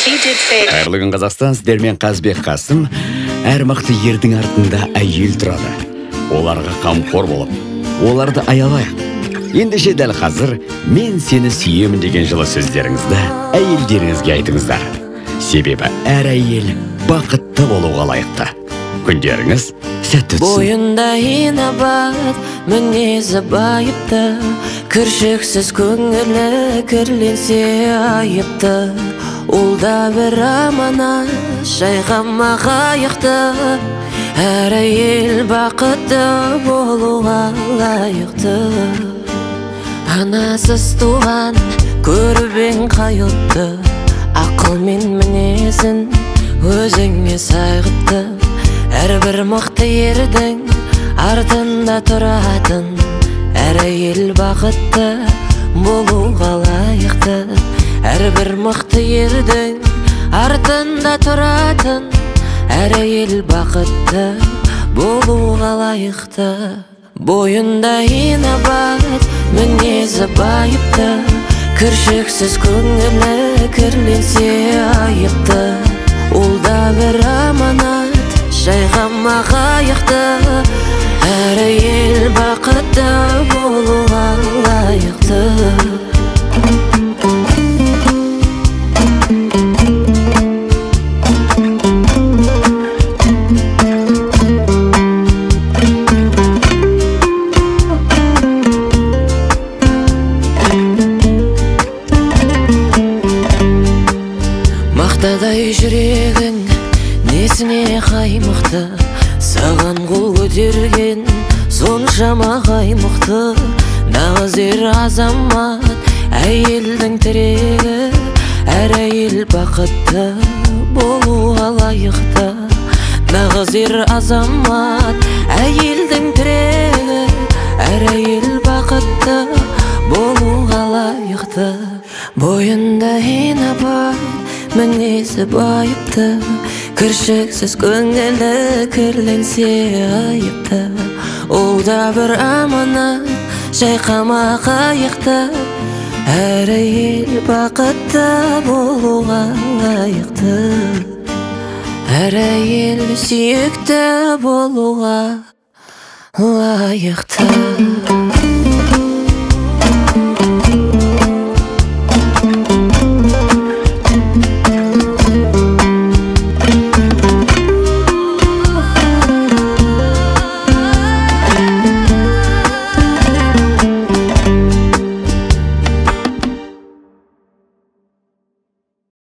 Қайырлы күн Қазақстан, сіздермен Қазбек Қасым. Әр мықты ердің артында әйел тұрады. Оларға қамқор болып, оларды аялайық. Ендеше дәл қазір мен сені сүйемін деген жылы сөздеріңізді әйелдеріңізге айтыңыздар. Себебі әр әйел бақытты болуға лайықты. Күндеріңіз сәтті өтсін. Бойында инабат, мінезі байыпты, кіршіксіз көңілі кірленсе айыпты. Ол да бір аманат, жайғама қайықты. Әр әйел бақытты болуға лайықты. Анасыз туған көрбең қайыпты, ақыл мен мінезін өзіңе сайғыпты. Әрбір мықты ердің артында тұратын, әр әйел бақытты болуға лайықты. Әрбір мықты ердің артында тұратын, әр әйел бақытты болуға лайықты. Бойында инабат, мінезі байыпты, кіршіксіз көңілі кірленсе айыпты. Ол да бір аманат, жайғама қайықты. Әр әйел бақытты болуға лайықты. Мақтадай жүрегің несіне қаймықты, саған қол көтерген соншама қаймықты. Нағыз ер азамат әйелдің тірегі, әр әйел бақытты болуға лайықты. Нағыз ер азамат әйелдің тірегі, әр әйел бақытты болуға лайықты. Бойында инабат, мінезі байыпты, кіршіксіз көңілі кірленсе айыпты. Ол да бір аманат, жайқама қайықты. Әр әйел бақытты болуға лайықты. Әр әйел сүйікті болуға лайықты.